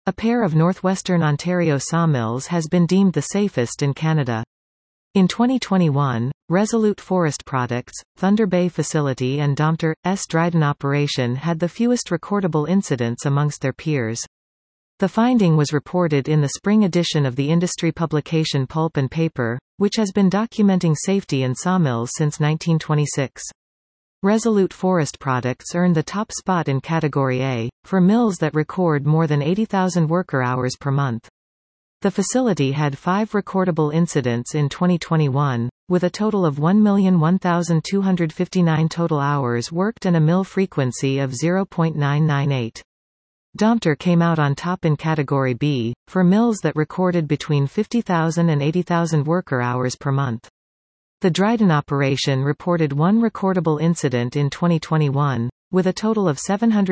A pair of northwestern Ontario sawmills has been deemed the safest in Canada. In 2021, Resolute Forest Products, Thunder Bay Facility and Domter's Dryden operation had the fewest recordable incidents amongst their peers. The finding was reported in the spring edition of the industry publication Pulp and Paper, which has been documenting safety in sawmills since 1926. Resolute Forest Products earned the top spot in Category A, for mills that record more than 80,000 worker hours per month. The facility had 5 recordable incidents in 2021, with a total of 1,001,259 total hours worked and a mill frequency of 0.998. Domter came out on top in Category B, for mills that recorded between 50,000 and 80,000 worker hours per month. The Dryden operation reported 1 recordable incident in 2021, with a total of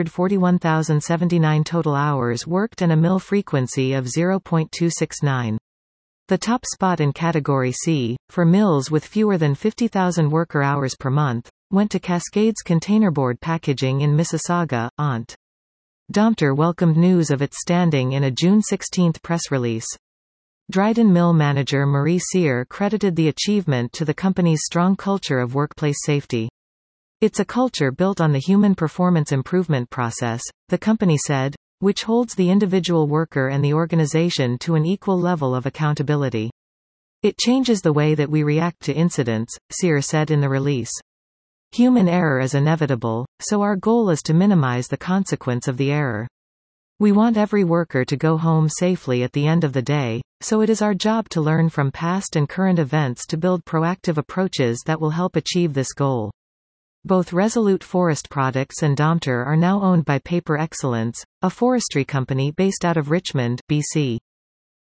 741,079 total hours worked and a mill frequency of 0.269. The top spot in Category C, for mills with fewer than 50,000 worker hours per month, went to Cascades Containerboard Packaging in Mississauga, Ont. Domter welcomed news of its standing in a June 16 press release. Dryden mill manager Marie Cyr credited the achievement to the company's strong culture of workplace safety. It's a culture built on the human performance improvement process, the company said, which holds the individual worker and the organization to an equal level of accountability. It changes the way that we react to incidents, Cyr said in the release. Human error is inevitable, so our goal is to minimize the consequence of the error. We want every worker to go home safely at the end of the day, so it is our job to learn from past and current events to build proactive approaches that will help achieve this goal. Both Resolute Forest Products and Domter are now owned by Paper Excellence, a forestry company based out of Richmond, BC.